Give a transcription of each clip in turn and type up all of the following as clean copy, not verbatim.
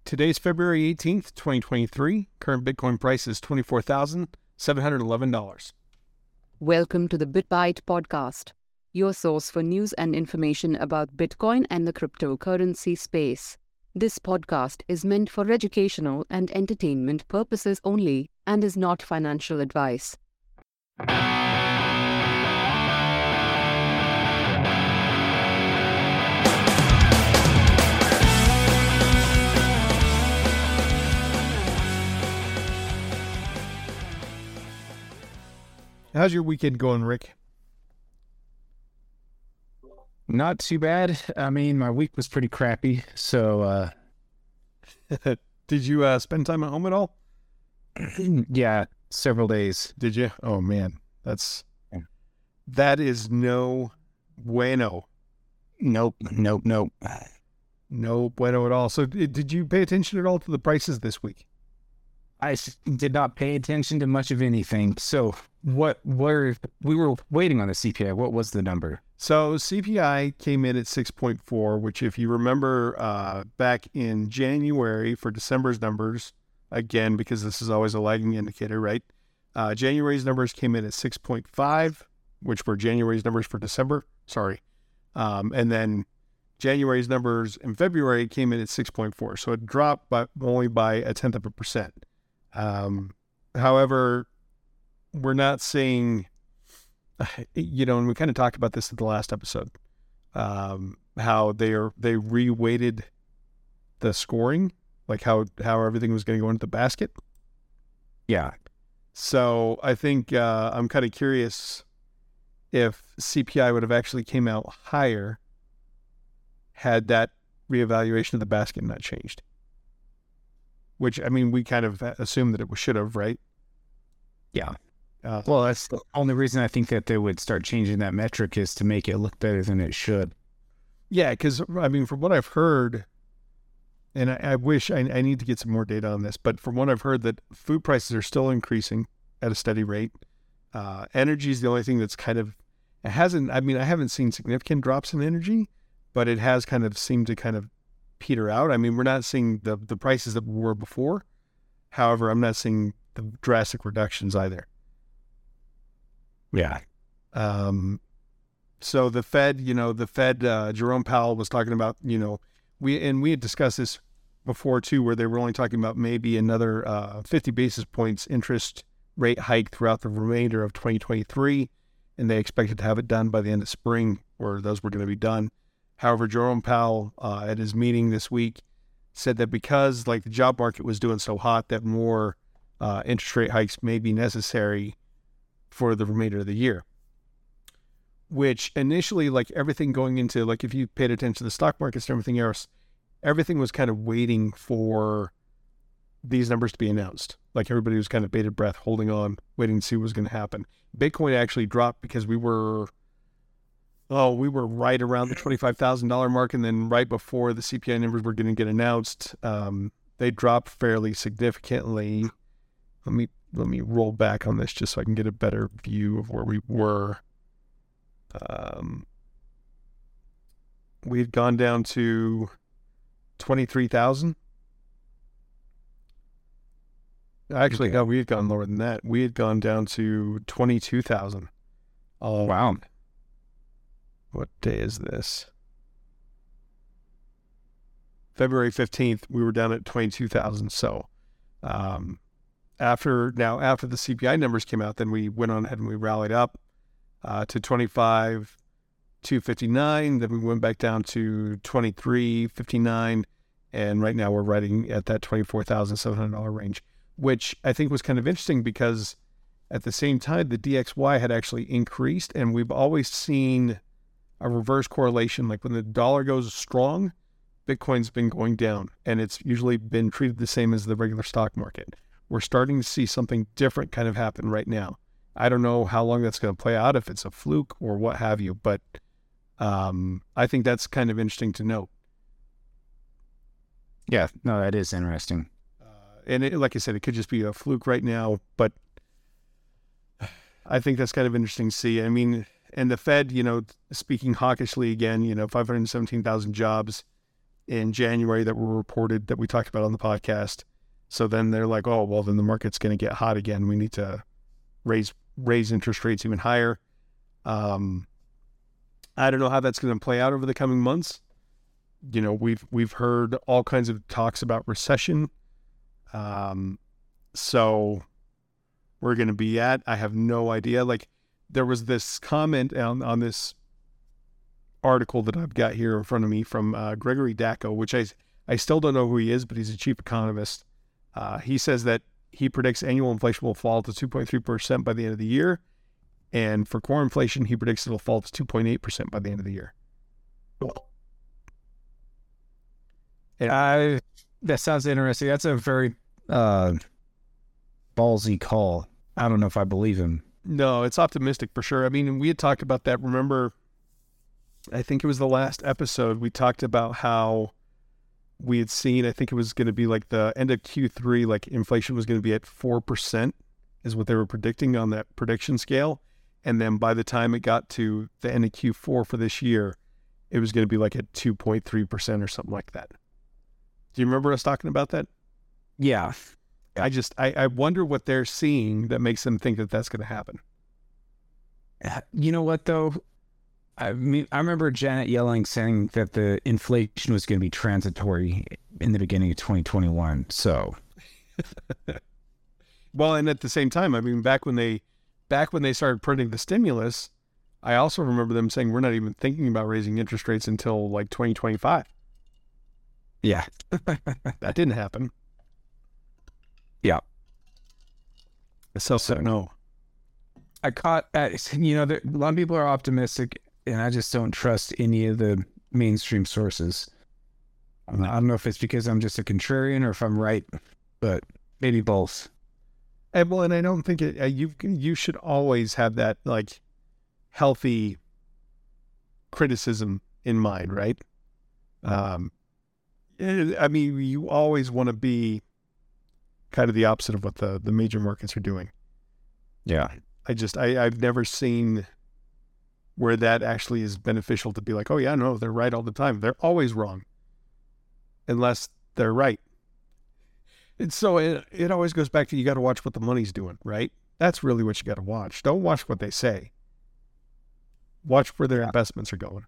Today's February 18th, 2023. Current Bitcoin price is $24,711. Welcome to the BitByte podcast, your source for news and information about Bitcoin and the cryptocurrency space. This podcast is meant for educational and entertainment purposes only and is not financial advice. How's your weekend going, Rick? Not too bad. I mean, my week was pretty crappy, so Did you spend time at home at all? yeah, several days. Did you? Oh, man. That is no bueno. Nope. No bueno at all. So did you pay attention at all to the prices this week? I did not pay attention to much of anything. So we were waiting on the CPI. What was the number? So CPI came in at 6.4, which if you remember back in January for December's numbers, again, because this is always a lagging indicator, right? January's numbers came in at 6.5, which were January's numbers for December. Sorry. And then January's numbers in February came in at 6.4. So it dropped only by 0.1%. However, we're not seeing, and we kind of talked about this at the last episode, how they reweighted the scoring, like how everything was going to go into the basket. Yeah. So I think I'm kind of curious if CPI would have actually came out higher had that reevaluation of the basket not changed. Which, I mean, we kind of assumed that it should have, right? Yeah. Well, that's the only reason I think that they would start changing that metric is to make it look better than it should. Yeah, because, I mean, from what I've heard, and I wish I need to get some more data on this, but from what I've heard, that food prices are still increasing at a steady rate. Energy is the only thing that's I haven't seen significant drops in energy, but it has kind of seemed to kind of peter out. I mean, we're not seeing the prices that were before. However, I'm not seeing the drastic reductions either. Yeah. So the Fed, Jerome Powell was talking about, we had discussed this before too, where they were only talking about maybe another 50 basis points interest rate hike throughout the remainder of 2023. And they expected to have it done by the end of spring, or those were going to be done. However, Jerome Powell at his meeting this week said that because the job market was doing so hot that more interest rate hikes may be necessary for the remainder of the year. Which initially, everything going into, if you paid attention to the stock markets and everything else, everything was kind of waiting for these numbers to be announced. Everybody was kind of bated breath, holding on, waiting to see what was going to happen. Bitcoin actually dropped because we were right around the $25,000 mark, and then right before the CPI numbers were going to get announced, they dropped fairly significantly. Let me roll back on this just so I can get a better view of where we were. We had gone down to 23,000. Actually, okay. No, we had gone lower than that. We had gone down to 22,000. Wow. What day is this? February 15th, we were down at 22,000. So after the CPI numbers came out, then we went on ahead and we rallied up to 25,259. Then we went back down to 23,59. And right now we're riding at that $24,700 range, which I think was kind of interesting because at the same time, the DXY had actually increased, and we've always seen a reverse correlation. When the dollar goes strong, Bitcoin's been going down, and it's usually been treated the same as the regular stock market. We're starting to see something different kind of happen right now. I don't know how long that's going to play out, if it's a fluke or what have you, but I think that's kind of interesting to note. Yeah, no, that is interesting. And like I said, it could just be a fluke right now, but I think that's kind of interesting to see. I mean, and the Fed, speaking hawkishly again, 517,000 jobs in January that were reported that we talked about on the podcast. So then they're like, oh, well, then the market's going to get hot again. We need to raise interest rates even higher. I don't know how that's going to play out over the coming months. You know, we've heard all kinds of talks about recession. So we're going to be at, I have no idea. Like, there was this comment on this article that I've got here in front of me from Gregory Dacko, which I still don't know who he is, but he's a chief economist. He says that he predicts annual inflation will fall to 2.3% by the end of the year. And for core inflation, he predicts it'll fall to 2.8% by the end of the year. And that sounds interesting. That's a very ballsy call. I don't know if I believe him. No, it's optimistic for sure. I mean, we had talked about that. Remember, I think it was the last episode, we talked about how we had seen, I think it was going to be like the end of Q3, like inflation was going to be at 4% is what they were predicting on that prediction scale. And then by the time it got to the end of Q4 for this year, it was going to be like at 2.3% or something like that. Do you remember us talking about that? Yeah. I wonder what they're seeing that makes them think that that's going to happen. You know what, though? I mean, I remember Janet Yellen saying that the inflation was going to be transitory in the beginning of 2021. So, well, and at the same time, I mean, back when they started printing the stimulus, I also remember them saying we're not even thinking about raising interest rates until like 2025. Yeah, that didn't happen. Yeah. So no. I caught, a lot of people are optimistic, and I just don't trust any of the mainstream sources. I don't know if it's because I'm just a contrarian or if I'm right, but maybe both. And I don't think you should always have that like healthy criticism in mind, right? I mean, you always want to be kind of the opposite of what the major markets are doing. Yeah. I've never seen where that actually is beneficial to be like, oh yeah, no, they're right all the time. They're always wrong unless they're right. And so it always goes back to, you got to watch what the money's doing, right? That's really what you got to watch. Don't watch what they say. Watch where their investments are going.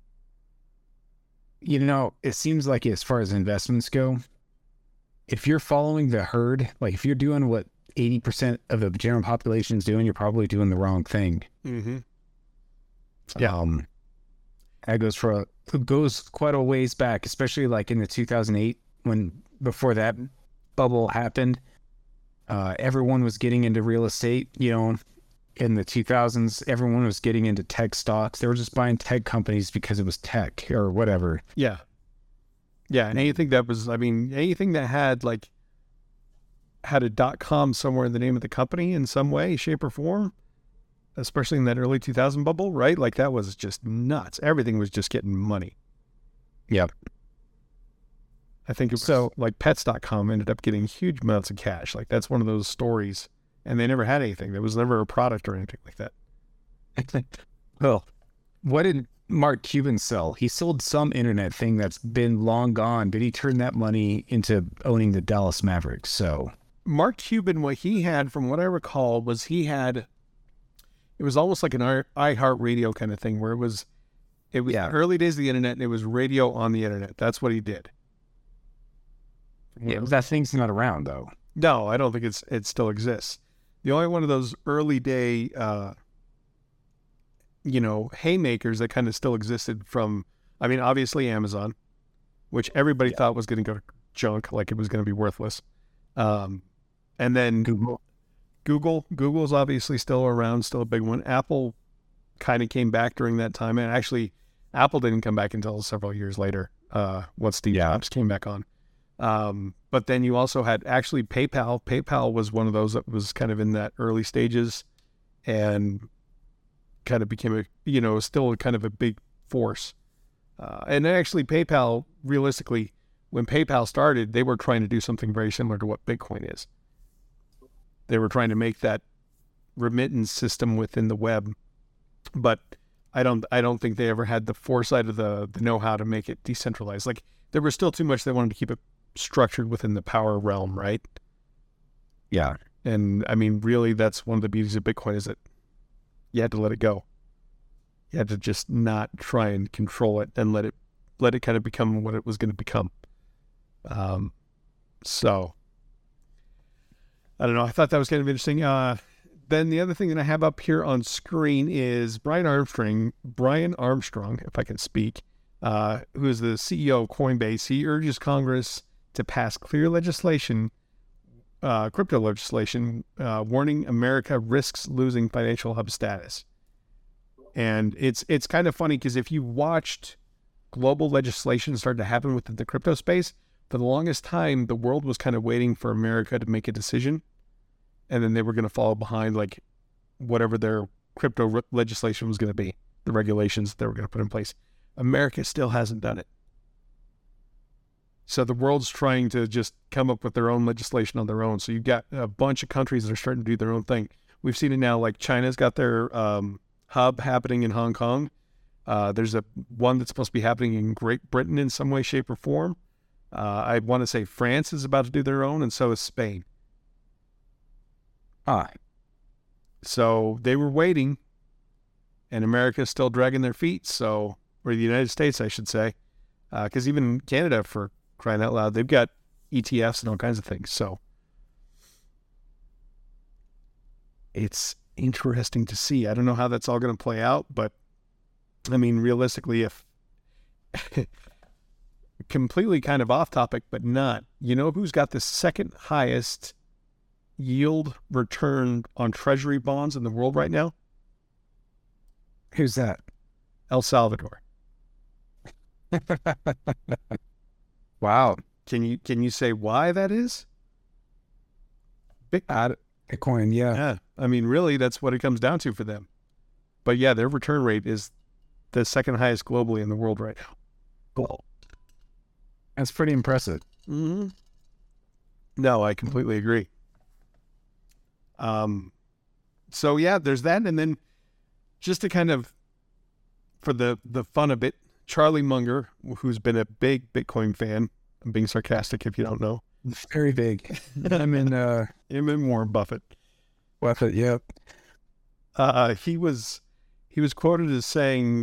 You know, it seems like as far as investments go, if you're following the herd, like if you're doing what 80% of the general population is doing, you're probably doing the wrong thing. Mm-hmm. Yeah. That goes quite a ways back, especially like in the 2008, before that bubble happened. Everyone was getting into real estate, in the 2000s, everyone was getting into tech stocks. They were just buying tech companies because it was tech or whatever. Yeah. Yeah. And anything that had a .com somewhere in the name of the company in some way, shape, or form, especially in that early 2000 bubble, right? Like, that was just nuts. Everything was just getting money. Yep. I think it was like pets.com ended up getting huge amounts of cash. Like, that's one of those stories. And they never had anything. There was never a product or anything like that. Well, what did Mark Cuban sell? He sold some internet thing that's been long gone, but he turned that money into owning the Dallas Mavericks. So Mark Cuban, what he had, from what I recall, was it was almost like an iHeartRadio kind of thing, where it was early days of the internet, and it was radio on the internet. That's what he did. Yeah, that thing's not around, though. No, I don't think it still exists. The only one of those early day, haymakers that kind of still existed from, obviously Amazon, which everybody thought was going to go to junk, like it was going to be worthless. And then Google's obviously still around, still a big one. Apple kind of came back during that time. And actually, Apple didn't come back until several years later, once Steve Jobs came back on. But then you also had actually PayPal. PayPal was one of those that was kind of in that early stages and kind of became still kind of a big force. And actually PayPal, realistically, when PayPal started, they were trying to do something very similar to what Bitcoin is. They were trying to make that remittance system within the web, but I don't think they ever had the foresight of the know-how to make it decentralized. Like, there was still too much. They wanted to keep it structured within the power realm, right? Yeah. And I mean, really, that's one of the beauties of Bitcoin is that you had to let it go. You had to just not try and control it and let it kind of become what it was going to become. So I don't know. I thought that was kind of interesting. Then the other thing that I have up here on screen is Brian Armstrong, if I can speak, who is the CEO of Coinbase. He urges Congress to pass clear legislation, crypto legislation, warning America risks losing financial hub status. And it's kind of funny because if you watched global legislation start to happen within the crypto space, for the longest time, the world was kind of waiting for America to make a decision. And then they were going to follow behind like whatever their crypto legislation was going to be, the regulations they were going to put in place. America still hasn't done it. So the world's trying to just come up with their own legislation on their own. So you've got a bunch of countries that are starting to do their own thing. We've seen it now, like China's got their hub happening in Hong Kong. There's one that's supposed to be happening in Great Britain in some way, shape, or form. I want to say France is about to do their own, and so is Spain. So they were waiting, and America's still dragging their feet. So, or the United States, I should say, because even Canada, for crying out loud, they've got ETFs and all kinds of things. So it's interesting to see. I don't know how that's all going to play out, but I mean, realistically, if completely kind of off topic, but not, you know who's got the second highest yield return on treasury bonds in the world right now? Who's that? El Salvador. Wow. Can you say why that is? Bitcoin, yeah. Yeah. I mean, really, that's what it comes down to for them. But yeah, their return rate is the second highest globally in the world right now. Cool. That's pretty impressive. Mm-hmm. No, I completely agree. So yeah, there's that. And then just to kind of, for the fun of it, Charlie Munger, who's been a big Bitcoin fan, I'm being sarcastic if you don't know. Very big. I'm in Him and Warren Buffett. Buffett, yep. He was quoted as saying,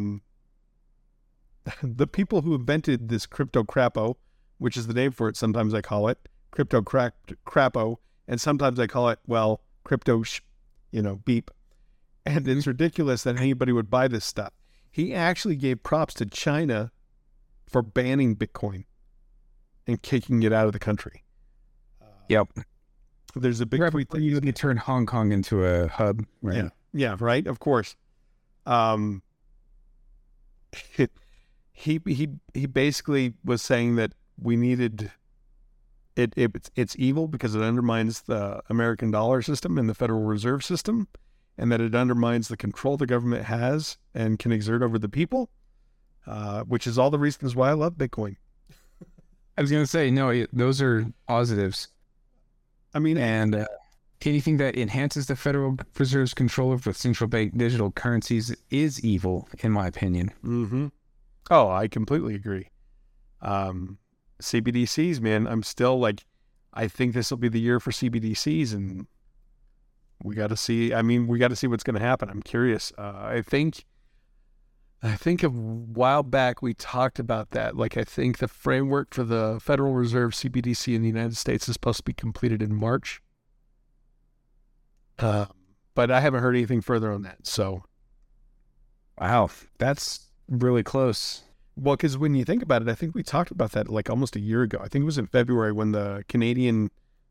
the people who invented this crypto crapo, which is the name for it, sometimes I call it crypto crapo, and sometimes I call it, well, crypto beep. And it's ridiculous that anybody would buy this stuff. He actually gave props to China for banning Bitcoin and kicking it out of the country. Yep. There's a big tweet that you turn Hong Kong into a hub, right? Yeah, right. Of course. He basically was saying that we needed it. It's evil because it undermines the American dollar system and the Federal Reserve System, and that it undermines the control the government has and can exert over the people, which is all the reasons why I love Bitcoin. I was going to say, no, those are positives. I mean, and anything that enhances the Federal Reserve's control over central bank digital currencies is evil, in my opinion. Mm-hmm. Oh, I completely agree. CBDCs, man, I'm still like, I think this will be the year for CBDCs, and we got to see. I mean, we got to see what's going to happen. I'm curious. I think a while back we talked about that. Like, I think the framework for the Federal Reserve CBDC in the United States is supposed to be completed in March. But I haven't heard anything further on that. So, wow, that's really close. Well, because when you think about it, I think we talked about that like almost a year ago. I think it was in February when the Canadian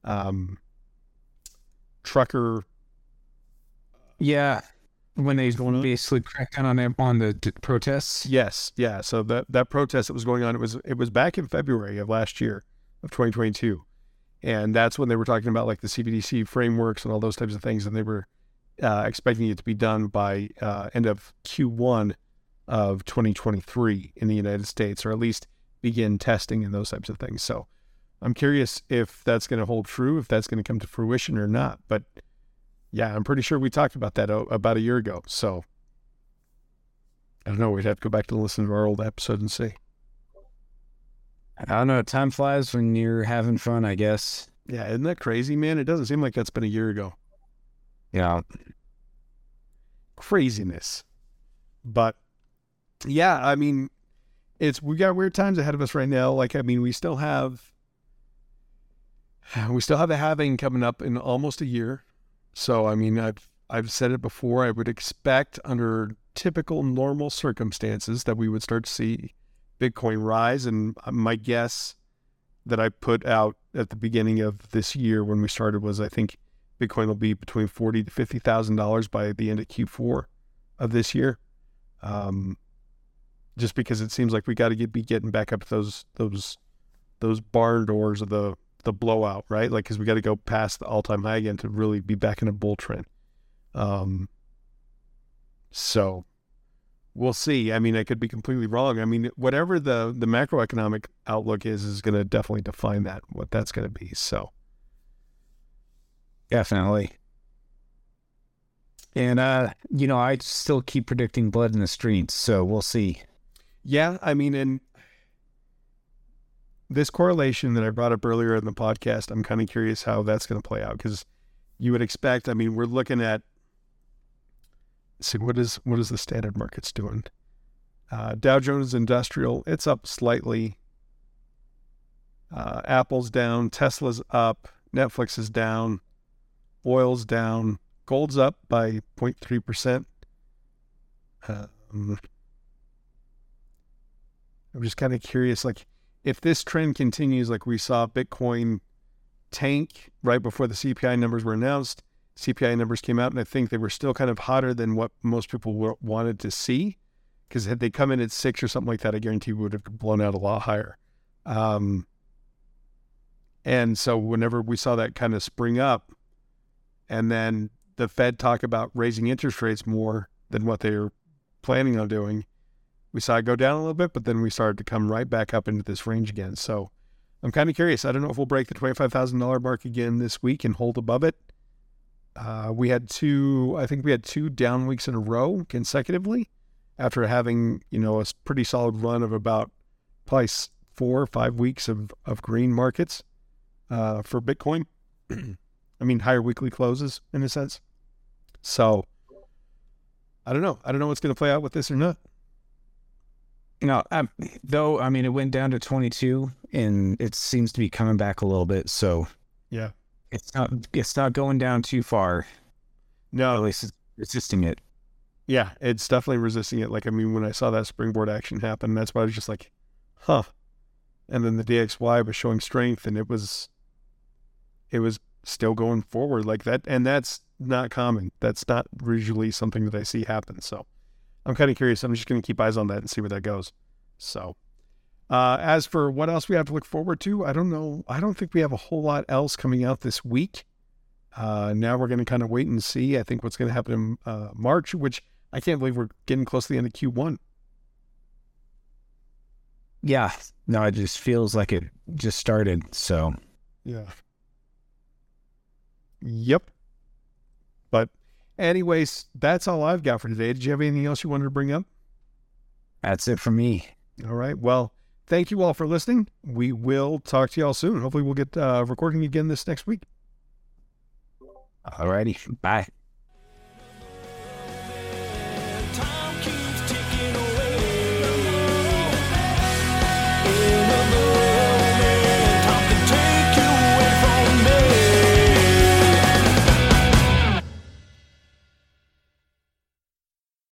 trucker. Yeah, when they basically cracked down on the protests. Yes, yeah. So that protest that was going on, it was back in February of last year, of 2022, and that's when they were talking about like the CBDC frameworks and all those types of things, and they were expecting it to be done by end of Q1 of 2023 in the United States, or at least begin testing and those types of things. So I'm curious if that's going to hold true, if that's going to come to fruition or not. But yeah, I'm pretty sure we talked about that about a year ago. So I don't know. We'd have to go back to listen to our old episode and see. I don't know. Time flies when you're having fun, I guess. Yeah, isn't that crazy, man? It doesn't seem like that's been a year ago. Yeah. Craziness. But yeah, I mean, we got weird times ahead of us right now. Like, I mean, we still have the halving coming up in almost a year. So, I mean, I've said it before. I would expect under typical normal circumstances that we would start to see Bitcoin rise. And my guess that I put out at the beginning of this year when we started was I think Bitcoin will be between $40,000 to $50,000 by the end of Q4 of this year. Just because it seems like we got to be getting back up to those barn doors of the blowout, right? Like, because we got to go past the all-time high again to really be back in a bull trend. So we'll see. I mean, I could be completely wrong. I mean, whatever the macroeconomic outlook is going to definitely define what that's going to be. So definitely. And, I still keep predicting blood in the streets, so we'll see. Yeah, I mean, and this correlation that I brought up earlier in the podcast, I'm kind of curious how that's going to play out, because you would expect, I mean, we're looking at, see, what is the standard markets doing? Dow Jones Industrial, it's up slightly. Apple's down, Tesla's up, Netflix is down, oil's down, gold's up by 0.3%. I'm just kind of curious, like, if this trend continues, like we saw Bitcoin tank right before the CPI numbers were announced. CPI numbers came out, and I think they were still kind of hotter than what most people wanted to see, because had they come in at 6 or something like that, I guarantee we would have blown out a lot higher. And so whenever we saw that kind of spring up, and then the Fed talk about raising interest rates more than what they were planning on doing, we saw it go down a little bit, but then we started to come right back up into this range again. So I'm kind of curious. I don't know if we'll break the $25,000 mark again this week and hold above it. We had two down weeks in a row consecutively after having, a pretty solid run of about probably 4 or 5 weeks of green markets for Bitcoin. I mean, higher weekly closes in a sense. So I don't know. I don't know what's going to play out with this or not. Though, I mean, it went down to 22 and it seems to be coming back a little bit. So yeah, it's not going down too far. No, at least it's resisting it. Yeah, it's definitely resisting it. Like, I mean, when I saw that springboard action happen, that's why I was just like, huh. And then the DXY was showing strength, and it was still going forward like that. And that's not common. That's not usually something that I see happen. So I'm kind of curious. I'm just going to keep eyes on that and see where that goes. So as for what else we have to look forward to, I don't know. I don't think we have a whole lot else coming out this week. Now we're going to kind of wait and see. I think what's going to happen in March, which I can't believe we're getting close to the end of Q1. Yeah. No, it just feels like it just started. So yeah. Yep. But anyways, that's all I've got for today. Did you have anything else you wanted to bring up? That's it for me. All right. Well, thank you all for listening. We will talk to y'all soon. Hopefully we'll get recording again this next week. All righty. Bye.